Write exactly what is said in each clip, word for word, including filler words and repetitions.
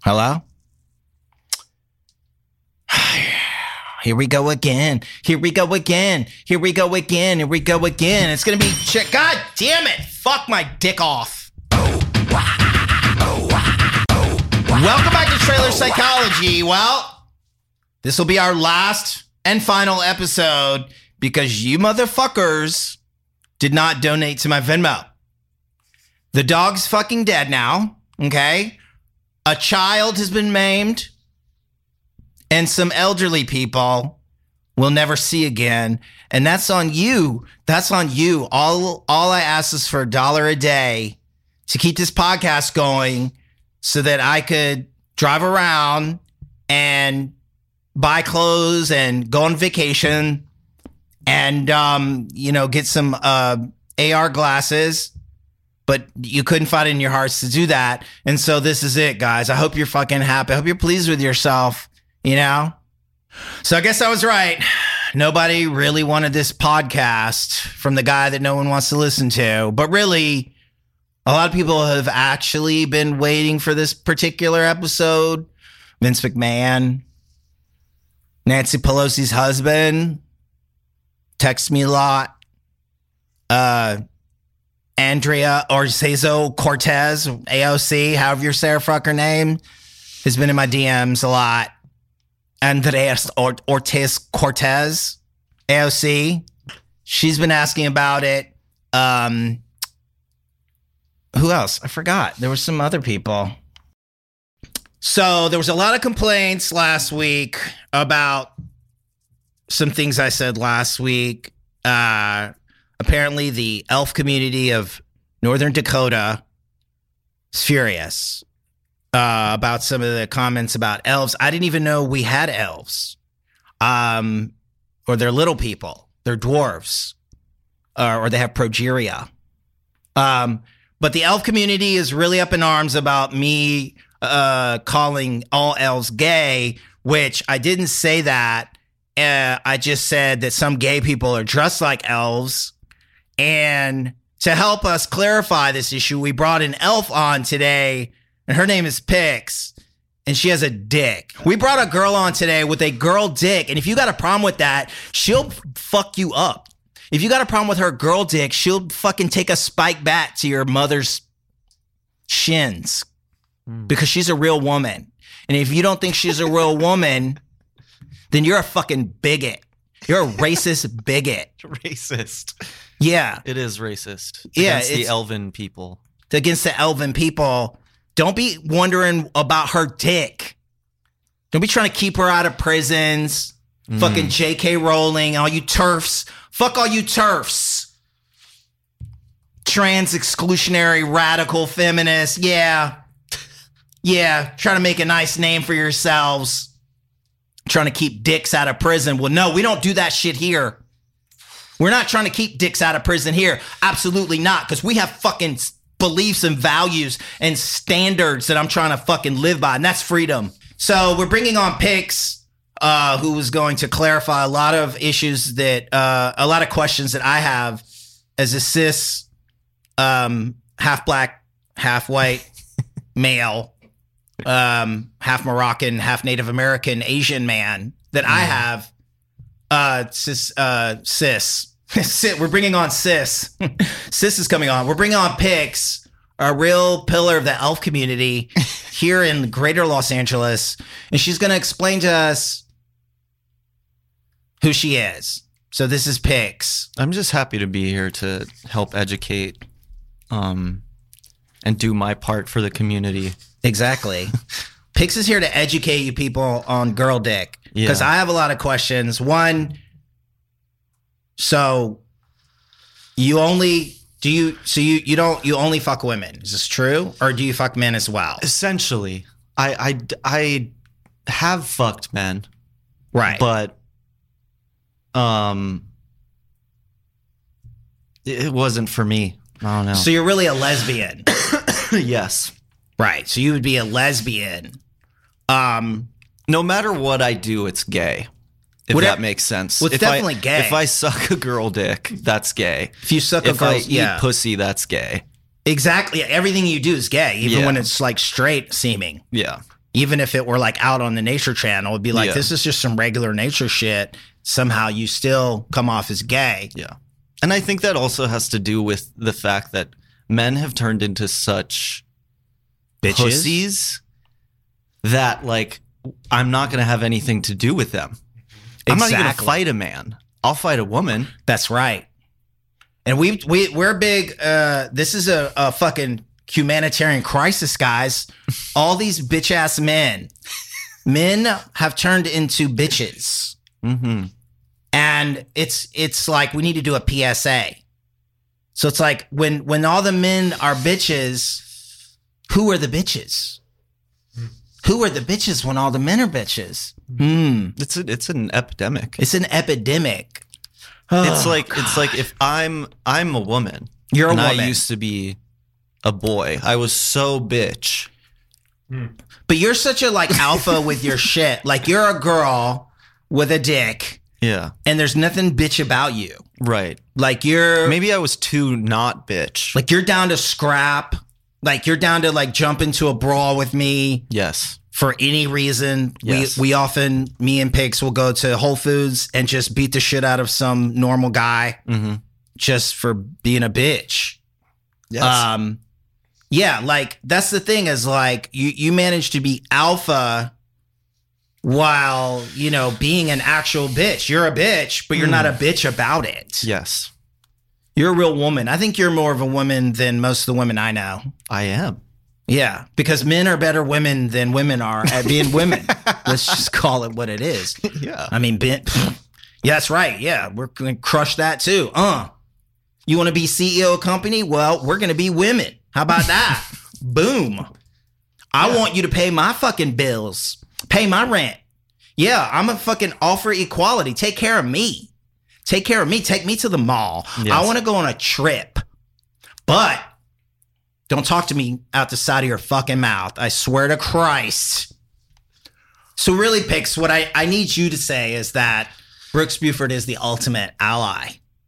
Hello? Here we go again. Here we go again. Here we go again. Here we go again. It's going to be shit. God damn it. Fuck my dick off. Welcome back to Trailer Psychology. Well, this will be our last and final episode because you motherfuckers did not donate to my Venmo. The dog's fucking dead now, okay? A child has been maimed, and some elderly people will never see again. And that's on you. That's on you. All, all I ask is for a dollar a day to keep this podcast going so that I could drive around and buy clothes and go on vacation and, um, you know, get some uh, A R glasses. But you couldn't find it in your hearts to do that. And so this is it, guys. I hope you're fucking happy. I hope you're pleased with yourself, you know? So I guess I was right. Nobody really wanted this podcast from the guy that no one wants to listen to. But really, a lot of people have actually been waiting for this particular episode. Vince McMahon, Nancy Pelosi's husband, texts me a lot. Uh, Andrea Ocasio-Cortez, A O C, however you say her fucker name, has been in my D Ms a lot. Andreas Ortiz-Cortez, A O C, she's been asking about it. Um, who else? I forgot. There were some other people. So there was a lot of complaints last week about some things I said last week. Uh, apparently the elf community of Northern Dakota is furious uh, about some of the comments about elves. I didn't even know we had elves, um, or they're little people. They're dwarves, uh, or they have progeria. Um, but the elf community is really up in arms about me uh, calling all elves gay, which I didn't say that. Uh, I just said that some gay people are dressed like elves. And to help us clarify this issue, we brought an elf on today, and her name is Pix, and she has a dick. We brought a girl on today with a girl dick, and if you got a problem with that, she'll fuck you up. If you got a problem with her girl dick, she'll fucking take a spike bat to your mother's shins because she's a real woman. And if you don't think she's a real woman, then you're a fucking bigot. You're a racist bigot. Racist. Yeah. It is racist. Yeah. Against the elven people. Against the elven people. Don't be wondering about her dick. Don't be trying to keep her out of prisons. Mm. Fucking J K Rowling, all you TERFs. Fuck all you TERFs. Trans exclusionary radical feminists. Yeah. Yeah. Trying to make a nice name for yourselves. Trying to keep dicks out of prison. Well, no, we don't do that shit here. We're not trying to keep dicks out of prison here. Absolutely not. Because we have fucking beliefs and values and standards that I'm trying to fucking live by. And that's freedom. So we're bringing on Pix, uh, who is going to clarify a lot of issues that, uh, a lot of questions that I have as a cis, um, half black, half white male. Um, half Moroccan, half Native American, Asian man that I have. Uh, cis, uh, cis. Cis. We're bringing on cis. Cis is coming on. We're bringing on Pix, a real pillar of the elf community here in greater Los Angeles. And she's going to explain to us who she is. So this is Pix. I'm just happy to be here to help educate, um, and do my part for the community. Exactly. Pix is here to educate you people on girl dick. Because yeah. I have a lot of questions. One, so you only do you so you you don't you only fuck women. Is this true? Or do you fuck men as well? Essentially. I I, I have fucked men. Right. But um it wasn't for me. I don't know. So you're really a lesbian. Yes. Right. So you would be a lesbian. Um, no matter what I do, it's gay. If that makes sense. Well, it's if definitely I, gay. If I suck a girl dick, that's gay. If you suck a if girl, I yeah. eat pussy, that's gay. Exactly. Everything you do is gay, even yeah. when it's like straight seeming. Yeah. Even if it were like out on the Nature Channel, it'd be like, Yeah. this is just some regular nature shit. Somehow you still come off as gay. Yeah. And I think that also has to do with the fact that men have turned into such Bitches. pussies that, like, I'm not going to have anything to do with them. I'm not even going to Exactly. fight a man. I'll fight a woman. That's right. And we we we're big. Uh, this is a, a fucking humanitarian crisis, guys. All these bitch ass men, men have turned into bitches, Mm-hmm. and it's it's like we need to do a P S A. So it's like when when all the men are bitches, who are the bitches? Who are the bitches when all the men are bitches? Hmm. It's a, it's an epidemic. It's an epidemic. It's Oh, like it's like if I'm I'm a woman. You're a and woman. I used to be a boy. I was so bitch. But you're such a like alpha with your shit. Like you're a girl with a dick, Yeah. and there's nothing bitch about you. Right. Like you're Maybe I was too not bitch. like you're down to scrap. Like you're down to like jump into a brawl with me Yes. for any reason. Yes. We we often me and Pigs will go to Whole Foods and just beat the shit out of some normal guy Mm-hmm. just for being a bitch. Yes. Um, yeah, like that's the thing is like you you manage to be alpha while you know being an actual bitch. You're a bitch, but you're not a bitch about it. yes. You're a real woman. I think you're more of a woman than most of the women I know. I am. Yeah, because men are better women than women are at being women. Let's just call it what it is. Yeah. I mean, ben, yeah, that's right. Yeah, we're gonna crush that too. Uh, you want to be C E O of a company? Well, we're gonna be women. How about that? Boom. I want you to pay my fucking bills, pay my rent. Yeah, I'm a fucking offer equality. Take care of me. Take care of me. Take me to the mall. Yes. I want to go on a trip, but don't talk to me out the side of your fucking mouth. I swear to Christ. So really, Pix, what I, I need you to say is that Brooks Buford is the ultimate ally.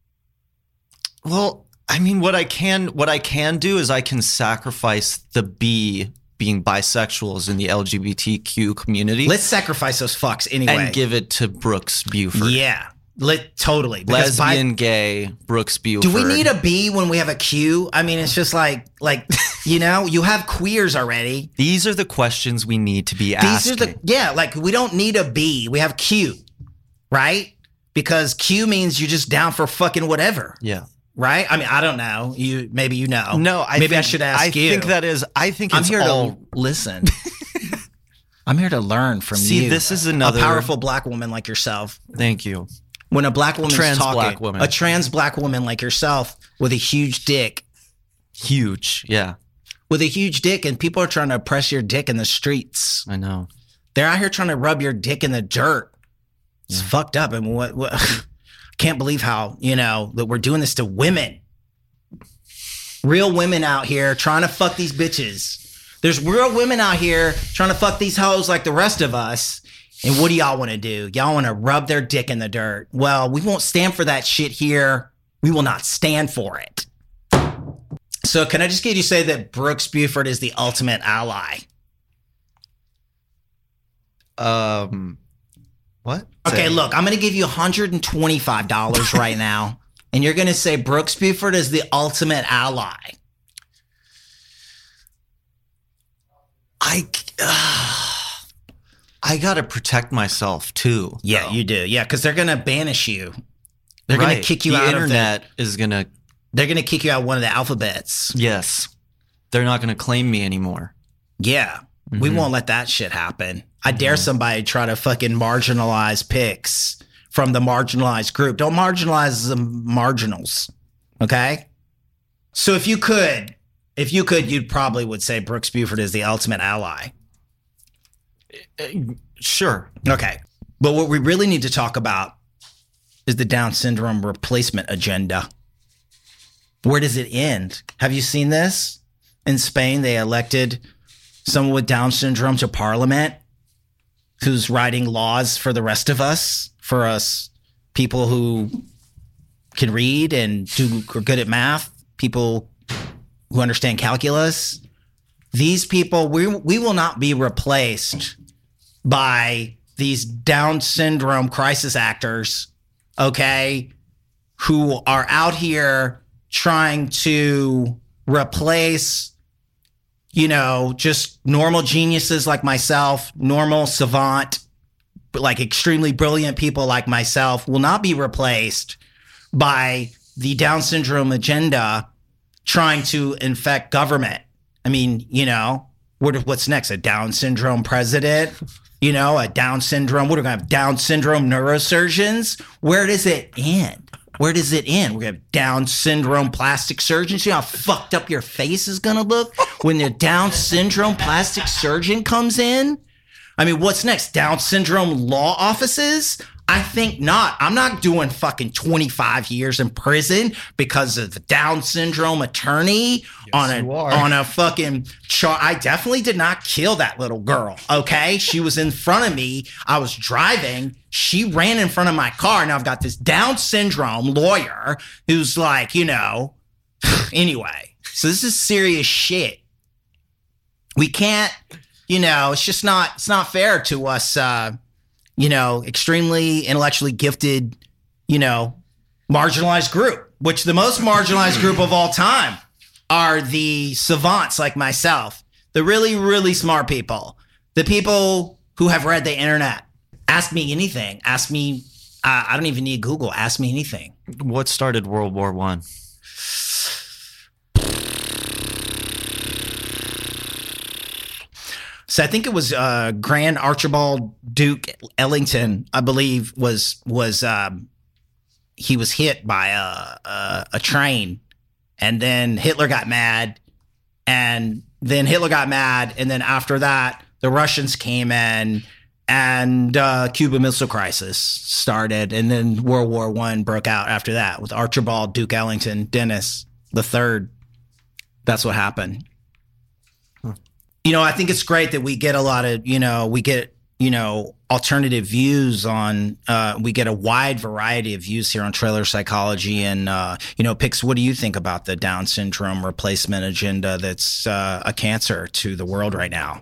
Well, I mean, what I can what I can do is I can sacrifice the B being bisexuals in the L G B T Q community Let's sacrifice those fucks anyway. and give it to Brooks Buford. Yeah, let, totally. Because bi- Lesbian, gay, Brooks Buford. do we need a B when we have a Q? I mean, it's just like, like you know, you have queers already. These are the questions we need to be These asking. are the, yeah, like we don't need a B. We have Q, right? Because Q means you're just down for fucking whatever. yeah. Right? I mean, I don't know. You maybe you know. No, I maybe I think- should ask I you. think that is. I think I'm it's here all. to listen. I'm here to learn from See, you. this is another- a powerful black woman like yourself. Thank you. When a black woman's Trans talking, black woman. a trans black woman like yourself with a huge dick, Huge. Yeah, with a huge dick, and people are trying to oppress your dick in the streets. I know. They're out here trying to rub your dick in the dirt. It's fucked up. I mean, what? what can't believe how you know that we're doing this to women. Real women out here trying to fuck these bitches. There's real women out here trying to fuck these hoes like the rest of us. And what do y'all want to do? Y'all want to rub their dick in the dirt. Well, we won't stand for that shit here. We will not stand for it. So can I just get you to say that Brooks Buford is the ultimate ally? Um, what? Okay, Say- look, I'm going to give you one hundred twenty-five dollars right now. And you're going to say Brooks Buford is the ultimate ally. I. Uh, I gotta protect myself too. Yeah, though. you do. Yeah, because they're going to banish you. They're going Right. to kick you the out internet of the... is gonna. They're going to kick you out of one of the alphabets. Yes, they're not gonna claim me anymore. Yeah, we Mhm. won't let that shit happen. I dare somebody try to fucking marginalize Pix from the marginalized group. Don't marginalize the marginals, okay? So if you could, if you could, you'd probably would say Brooks Buford is the ultimate ally. Sure. Okay. But what we really need to talk about is the Down syndrome replacement agenda. Where does it end? Have you seen this? In Spain, they elected someone with Down syndrome to parliament who's writing laws for the rest of us, for us people who can read and do are good at math, people who understand calculus, these people, we we will not be replaced by these Down syndrome crisis actors, okay, who are out here trying to replace, you know, just normal geniuses like myself, normal savant, like extremely brilliant people like myself will not be replaced by the Down syndrome agenda trying to infect government. I mean, you know, what, what's next? A Down syndrome president? You know, a Down syndrome, what are we going to have? Down syndrome neurosurgeons? Where does it end? Where does it end? We're going to have Down syndrome plastic surgeons. You know how fucked up your face is going to look when the Down syndrome plastic surgeon comes in? I mean, what's next? Down syndrome law offices? I think not. I'm not doing fucking twenty-five years in prison because of the Down syndrome attorney yes, on a on a fucking char. I definitely did not kill that little girl. Okay, she was in front of me. I was driving. She ran in front of my car. Now I've got this Down syndrome lawyer who's like, you know, anyway. So this is serious shit. We can't, you know, it's just not. It's not fair to us. Uh, you know, extremely intellectually gifted, you know, marginalized group, which the most marginalized group of all time are the savants like myself, the really, really smart people, the people who have read the internet. Ask me anything. Ask me, uh, I don't even need Google. Ask me anything. What started World War One? So I think it was uh, Grand Archibald Duke Ellington, I believe, was was um, he was hit by a, a a train, and then Hitler got mad, and then Hitler got mad, and then after that, the Russians came in, and uh, Cuban Missile Crisis started, and then World War One broke out after that with Archibald Duke Ellington, Dennis the Third. That's what happened. You know, I think it's great that we get a lot of, you know, we get, you know, alternative views on, uh, we get a wide variety of views here on Trailer Psychology. And, uh, you know, Pix, what do you think about the Down syndrome replacement agenda that's uh, a cancer to the world right now?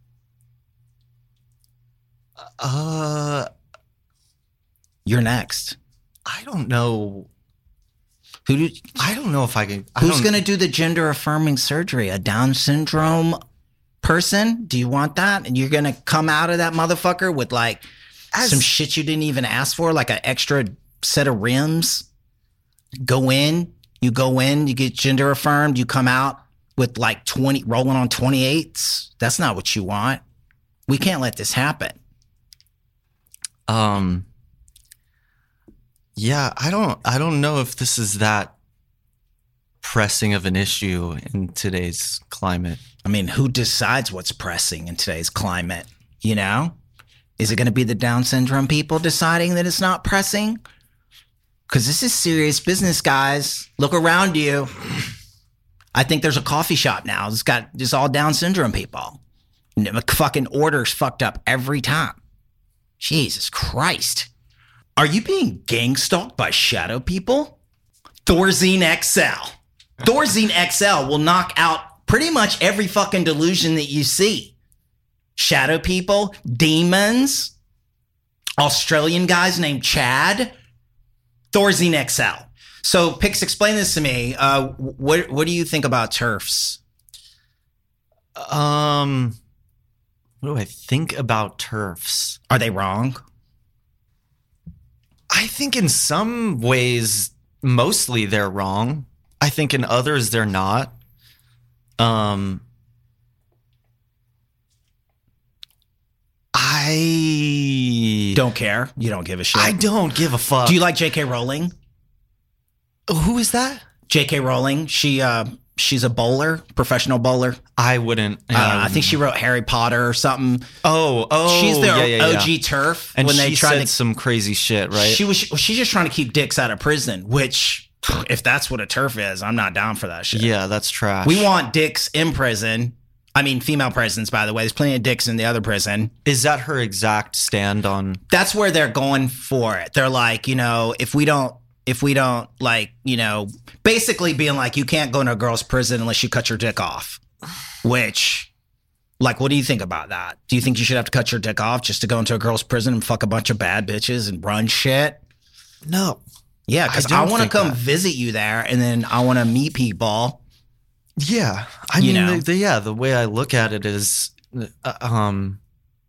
Uh, You're next. I don't know. Who do, I don't know if I can. I who's going to do the gender affirming surgery? A Down syndrome person? Do you want that? And you're gonna come out of that motherfucker with like As, some shit you didn't even ask for, like an extra set of rims. Go in, you go in, you get gender affirmed, you come out with like twenty rolling on twenty-eights. That's not what you want. We can't let this happen. Um yeah, I don't I don't know if this is that pressing of an issue in today's climate. I mean, who decides what's pressing in today's climate? You know, is it going to be the Down syndrome people deciding that it's not pressing? Because this is serious business, guys. Look around you. I think there's a coffee shop now. It's got just all Down syndrome people. Fucking orders fucked up every time. Jesus Christ. Are you being gang stalked by shadow people? Thorazine X L. Thorazine X L will knock out pretty much every fucking delusion that you see. Shadow people, demons, Australian guys named Chad, Thorazine X L. So, Pix, explain this to me. Uh, what what do you think about TERFs? Um, what do I think about TERFs? Are they wrong? I think in some ways, mostly they're wrong. I think in others they're not. Um, I don't care. You don't give a shit. I don't give a fuck. Do you like J K Rowling? Who is that? J K Rowling. She uh, she's a bowler, professional bowler. I wouldn't. Uh, I, I think she wrote Harry Potter or something. Oh, oh, she's the yeah, yeah, O G yeah. TERF. And when she they tried said to, some crazy shit, right? She was. She's just trying to keep dicks out of prison. Which, if that's what a TERF is, I'm not down for that shit. Yeah, that's trash. We want dicks in prison. I mean, female prisons, by the way. There's plenty of dicks in the other prison. Is that her exact stand on? That's where they're going for it. They're like, you know, if we don't, if we don't, like, you know, basically being like, you can't go into a girl's prison unless you cut your dick off. Which, like, what do you think about that? Do you think you should have to cut your dick off just to go into a girl's prison and fuck a bunch of bad bitches and run shit? No. Yeah, because I, I want to come that. visit you there, and then I want to meet people. Yeah, I you mean, know? the, the, yeah, the way I look at it is, uh, um,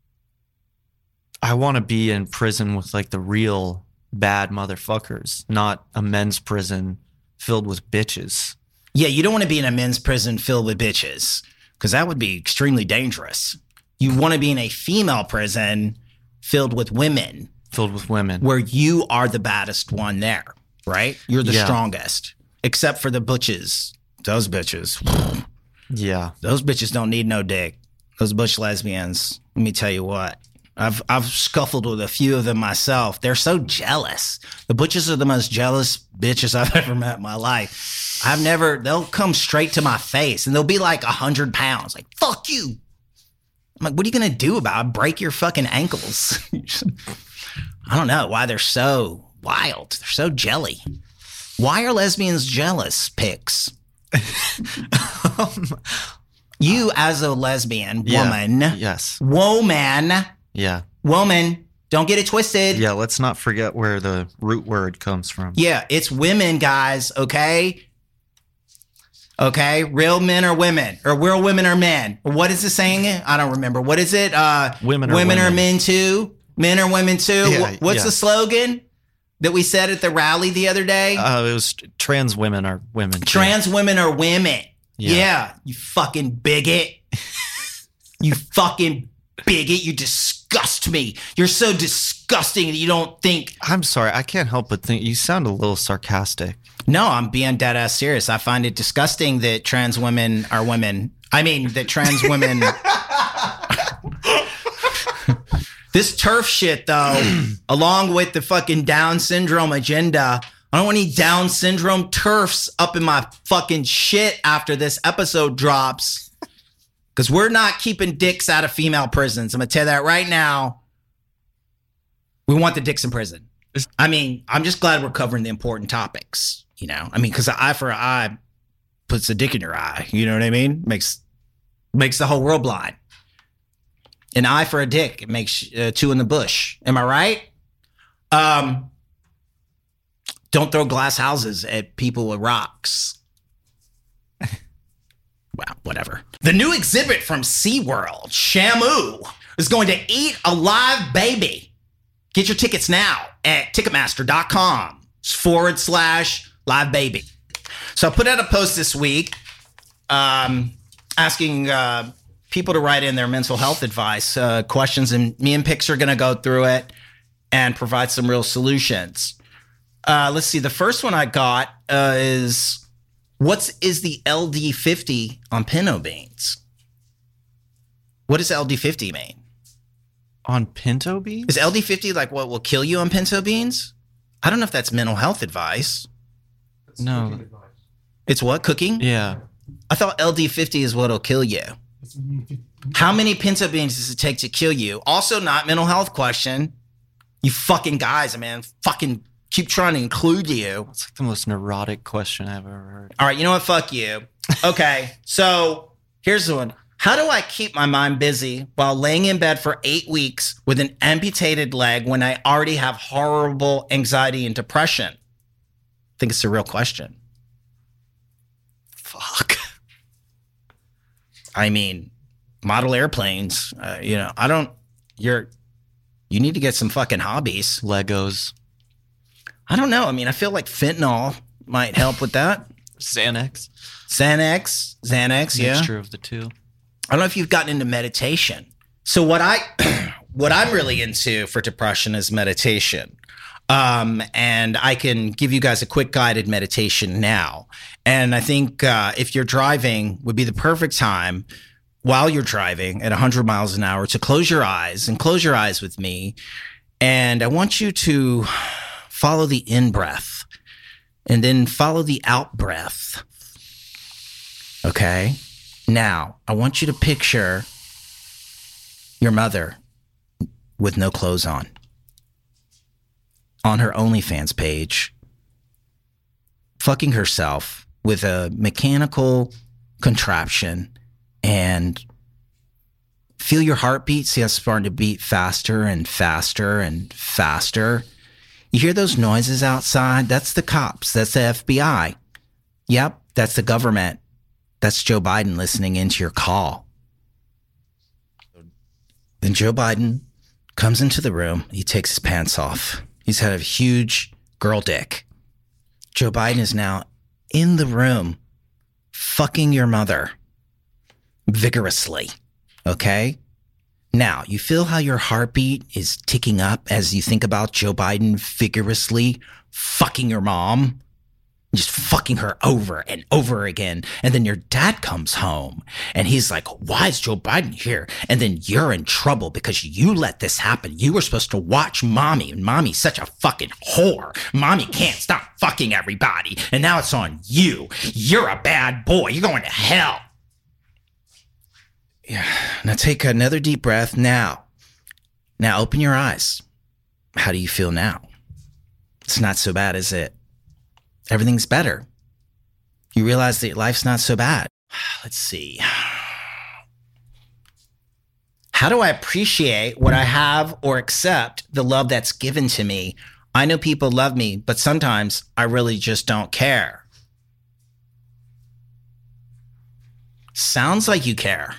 I want to be in prison with like the real bad motherfuckers, not a men's prison filled with bitches. Yeah, you don't want to be in a men's prison filled with bitches, because that would be extremely dangerous. You want to be in a female prison filled with women. Filled with women. Where you are the baddest one there, right? You're the yeah. strongest. Except for the butches. Those bitches. Yeah. Those bitches don't need no dick. Those butch lesbians. Let me tell you what. I've I've scuffled with a few of them myself. They're so jealous. The butches are the most jealous bitches I've ever met in my life. I've never, they'll come straight to my face and they'll be like a hundred pounds. Like, fuck you. I'm like, what are you going to do about it? Break your fucking ankles. I don't know why they're so wild. They're so jelly. Why are lesbians jealous, Pix? um, you as a lesbian yeah, woman. Yes. Woman. Yeah. Woman. Don't get it twisted. Yeah, let's not forget where the root word comes from. Yeah, it's women, guys, okay? Okay? Real men are women. Or real women are men. Or what is the saying? I don't remember. What is it? Uh, women are women. women are men too. Men are women too. Yeah, What's yeah. the slogan that we said at the rally the other day? Uh, it was trans women are women. Trans too. women are women. Yeah. yeah, you fucking bigot. You fucking bigot. You disgust me. You're so disgusting that you don't think. I'm sorry. I can't help but think you sound a little sarcastic. No, I'm being dead ass serious. I find it disgusting that trans women are women. I mean, that trans women. This turf shit, though, along with the fucking Down syndrome agenda, I don't want any Down syndrome turfs up in my fucking shit after this episode drops. Because we're not keeping dicks out of female prisons. I'm going to tell you that right now. We want the dicks in prison. I mean, I'm just glad we're covering the important topics, you know? I mean, because eye for an eye puts a dick in your eye. You know what I mean? Makes makes the whole world blind. An eye for a dick. It makes uh, two in the bush. Am I right? Um, don't throw glass houses at people with rocks. Well, whatever. The new exhibit from SeaWorld, Shamu, is going to eat a live baby. Get your tickets now at Ticketmaster.com forward slash live baby. So I put out a post this week um, asking uh, people to write in their mental health advice uh, questions, and me and Pix are going to go through it and provide some real solutions. Uh, let's see. The first one I got uh, is, what is the L D fifty on pinto beans? What does L D fifty mean? On pinto beans? Is L D fifty like what will kill you on pinto beans? I don't know if that's mental health advice. It's No. cooking advice. It's what? Cooking? Yeah. I thought L D fifty is what'll kill you. How many pinto beans does it take to kill you? Also not mental health question. You fucking guys, man, fucking keep trying to include you. It's like the most neurotic question I've ever heard. All right, you know what? Fuck you. Okay, so here's the one. How do I keep my mind busy while laying in bed for eight weeks with an amputated leg when I already have horrible anxiety and depression? I think it's a real question. Fuck. I mean, model airplanes, uh, you know, I don't, you're, you need to get some fucking hobbies. Legos. I don't know. I mean, I feel like fentanyl might help with that. Xanax. Xanax, Xanax, yeah. Mixture of the two. I don't know if you've gotten into meditation. So what I, what I'm really into for depression is meditation. Um, and I can give you guys a quick guided meditation now. And I think uh, if you're driving, would be the perfect time while you're driving at one hundred miles an hour to close your eyes and close your eyes with me. And I want you to follow the in breath and then follow the out breath. Okay. Now, I want you to picture your mother with no clothes on, on her OnlyFans page, fucking herself with a mechanical contraption and feel your heartbeat. See how it's starting to beat faster and faster and faster. You hear those noises outside? That's the cops. That's the F B I. Yep, that's the government. That's Joe Biden listening into your call. Then Joe Biden comes into the room. He takes his pants off. He's had a huge girl dick. Joe Biden is now in the room fucking your mother vigorously. Okay? Now, you feel how your heartbeat is ticking up as you think about Joe Biden vigorously fucking your mom? Just fucking her over and over again. And then your dad comes home and he's like, why is Joe Biden here? And then you're in trouble because you let this happen. You were supposed to watch mommy, and mommy's such a fucking whore. Mommy can't stop fucking everybody. And now it's on you. You're a bad boy. You're going to hell. Yeah. Now take another deep breath. Now, now open your eyes. How do you feel now? It's not so bad, is it? Everything's better. You realize that life's not so bad. Let's see. How do I appreciate what I have or accept the love that's given to me? I know people love me, but sometimes I really just don't care. Sounds like you care.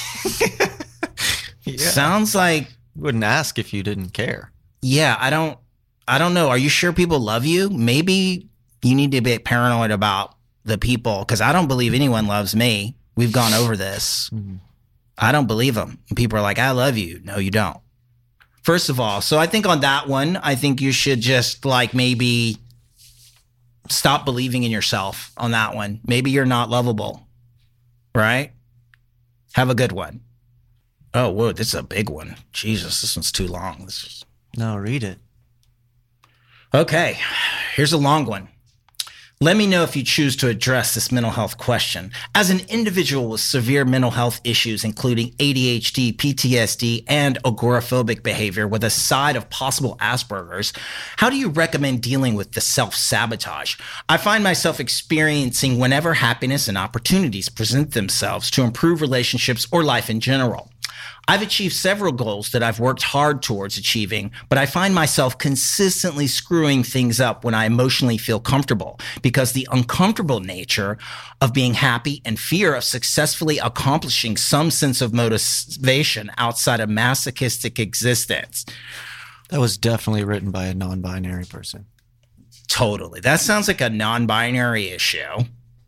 Yeah. Sounds like Wouldn't ask if you didn't care. Yeah, I don't I don't know. Are you sure people love you? Maybe you need to be paranoid about the people, because I don't believe anyone loves me. We've gone over this. Mm-hmm. I don't believe them. And people are like, I love you. No, you don't. First of all, so I think on that one, I think you should just like maybe stop believing in yourself on that one. Maybe you're not lovable, right? Have a good one. Oh, whoa, this is a big one. Jesus, this one's too long. This is... No, read it. Okay, here's a long one. Let me know if you choose to address this mental health question. As an individual with severe mental health issues, including A D H D, P T S D, and agoraphobic behavior with a side of possible Asperger's, how do you recommend dealing with the self-sabotage I find myself experiencing whenever happiness and opportunities present themselves to improve relationships or life in general? I've achieved several goals that I've worked hard towards achieving, but I find myself consistently screwing things up when I emotionally feel comfortable, because the uncomfortable nature of being happy and fear of successfully accomplishing some sense of motivation outside of masochistic existence. That was definitely written by a non-binary person. Totally. That sounds like a non-binary issue.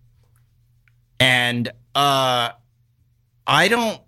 And uh, I don't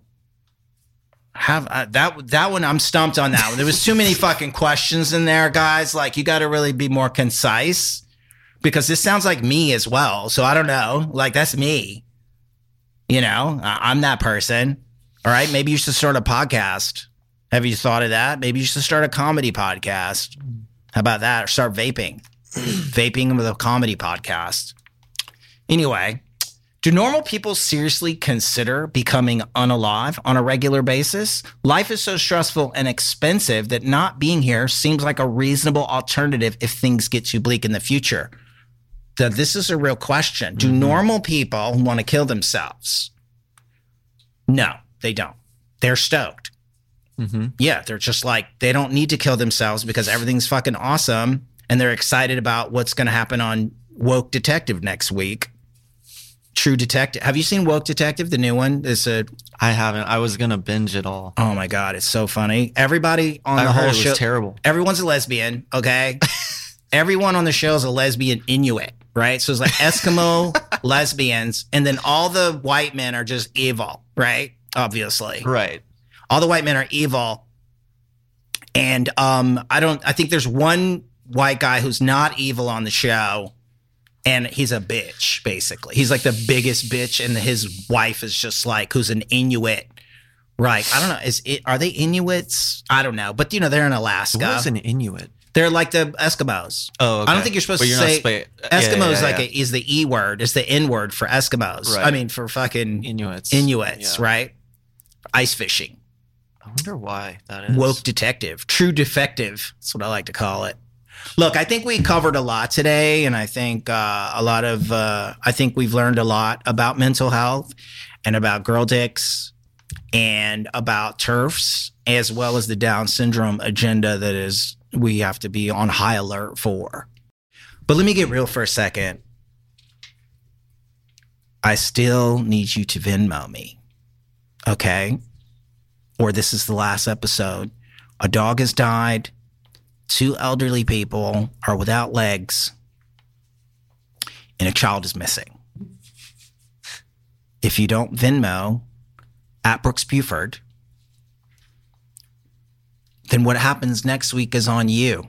have uh, that that one. I'm stumped on that one. There was too many fucking questions in there, guys. Like, you got to really be more concise, because this sounds like me as well. So I don't know. Like, that's me. You know, I- I'm that person. All right. Maybe you should start a podcast. Have you thought of that? Maybe you should start a comedy podcast. How about that? Or start vaping. Vaping with a comedy podcast. Anyway. Do normal people seriously consider becoming unalive on a regular basis? Life is so stressful and expensive that not being here seems like a reasonable alternative if things get too bleak in the future. So this is a real question. Do mm-hmm. normal people want to kill themselves? No, they don't. They're stoked. Mm-hmm. Yeah, they're just like, they don't need to kill themselves because everything's fucking awesome. And they're excited about what's going to happen on Woke Detective next week. True Detective. Have you seen Woke Detective, the new one? It's a. I haven't. I was gonna binge it all. Oh my god, it's so funny. Everybody on I the heard whole it show. Was terrible. Everyone's a lesbian. Okay. Everyone on the show is a lesbian Inuit, right? So it's like Eskimo lesbians, and then all the white men are just evil, right? Obviously, right. All the white men are evil, and um, I don't. I think there's one white guy who's not evil on the show. And he's a bitch, basically. He's like the biggest bitch, and his wife is just like, who's an Inuit. Right. I don't know. Is it, are they Inuits? I don't know. But, you know, they're in Alaska. What's an Inuit? They're like the Eskimos. Oh, okay. I don't think you're supposed but to you're say spa- Eskimos. Yeah, yeah, like yeah. A, is the E word, is the N word for Eskimos. Right. I mean, for fucking Inuits. Inuits, Yeah. right? Ice fishing. I wonder why that is. Woke detective. True defective. That's what I like to call it. Look, I think we covered a lot today, and I think uh, a lot of uh, I think we've learned a lot about mental health. and about girl dicks and about TERFs, as well as the Down syndrome agenda that is we have to be on high alert for. But let me get real for a second. I still need you to Venmo me, okay? Or this is the last episode. A dog has died. Two elderly people are without legs. And a child is missing. If you don't Venmo at Brooks Buford, then what happens next week is on you.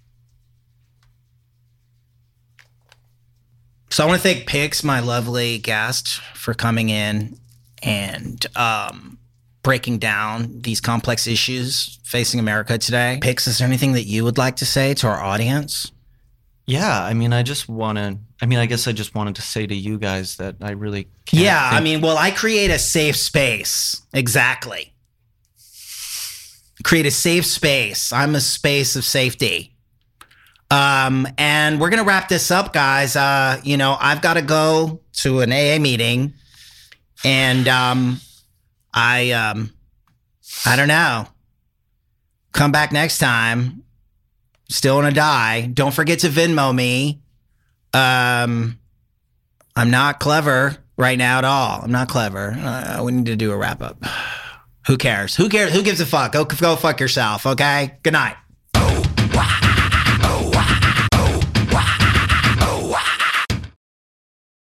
So I want to thank Pix, my lovely guest, for coming in and um, breaking down these complex issues facing America today. Pix, is there anything that you would like to say to our audience? Yeah, I mean, I just want to, I mean, I guess I just wanted to say to you guys that I really can't Yeah, think- I mean, well, I create a safe space. Exactly. Create a safe space. I'm a space of safety. Um, and we're going to wrap this up, guys. Uh, you know, I've got to go to an A A meeting and, um, I, um, I don't know. Come back next time. Still want to die. Don't forget to Venmo me. Um, I'm not clever right now at all. I'm not clever. Uh, we need to do a wrap up. Who cares? Who cares? Who gives a fuck? Go, go fuck yourself. Okay. Good night. Oh, wow.